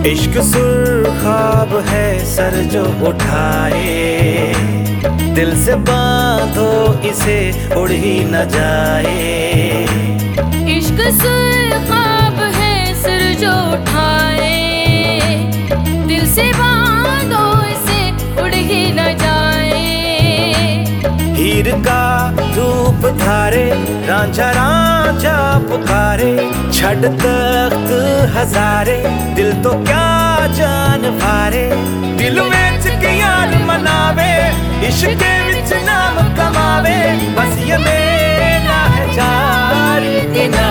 इश्क सुर्खाब है सर जो उठाए, दिल से बांधो इसे उड़ ही न जाए। इश्क सुर्खाब है सर जो उठाए, दिल से बांधो इसे उड़ ही न जाए। हीर का रूप धारे रांझा रांझा पुकारे, छड़ तख्त हजारे दिल तो क्या जान भारे। दिल विच यार मनावे, इश्क विच नाम कमावे, बस ये मेरा है जारी गिना।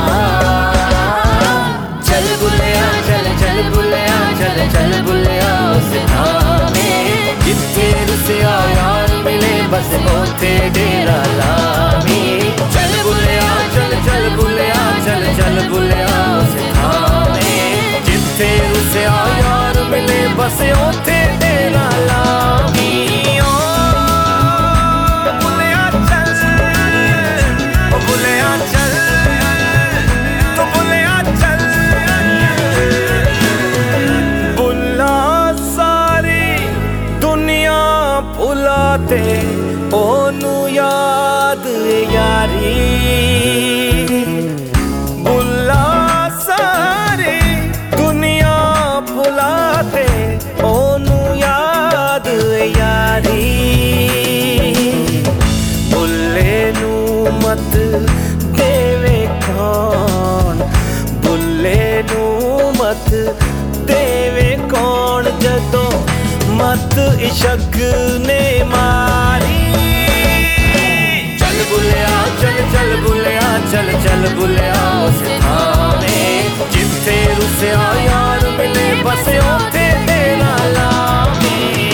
चल बुलिया चल चल बुलिया चल चल बुलिया उस थामे, जिथे रुसिया यार मिले बस ओथे डेरा लावी। चल बुलिया चल चल बुलिया चल चल बुलिया उस थामे, जिथे रुसिया यार मिले बस ओथे डेरा लावी। ओ बुलिया चल ओ बुलिया चल तो बुलिया चल। बुला सारी दुनिया भुलाते ओनू याद यारी। बुला सारी दुनिया भुलाते ओनू याद यारी। बुल्ले नू मत देवे कौन, बुल्ले नू मत देवे कौन, जदों मत इश्क ने मारी। चल बुलिया चल चल बुलिया चल चल बुलिया उस थामे, जिथे रुसिया यार मिले बस ओथे डेरा लावी।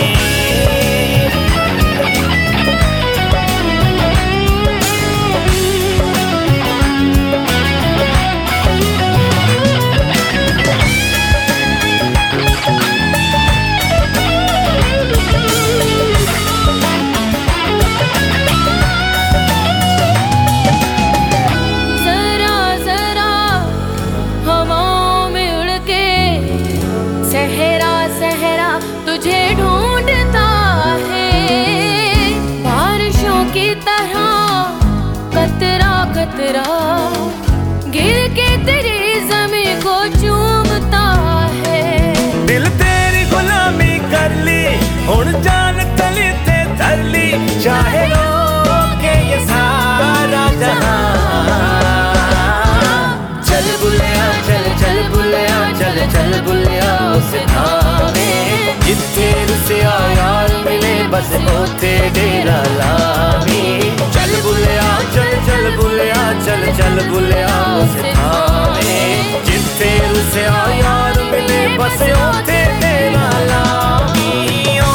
तुझे ढूंढता है बारिशों की तरह, कतरा कतरा गिर के तेरी ज़मीं को चूमता है। दिल तेरी गुलामी कर ली, हुण जान तली ते धर ली, चाहे रोके ये सारा जहां। चल बुलिया चल चल बुलिया चल चल बुलिया उस थामे, जिथे रुसिया यार मिले बस ओथे डेरा लावी। चल बुलिया चल चल बुलिया चल चल बुलिया उस थामे, जिथे रुसिया यार मिले बस ओथे डेरा लावी। ओ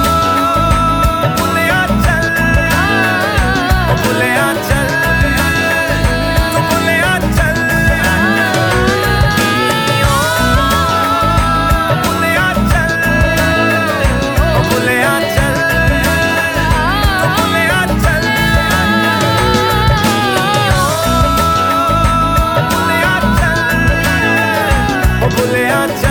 बुलिया चल ओ बुलिया चल तो बुलिया चल। बुलिया चल ओ बुलिया चल तो बुलिया चल। बुलिया चल ओ बुलिया चल।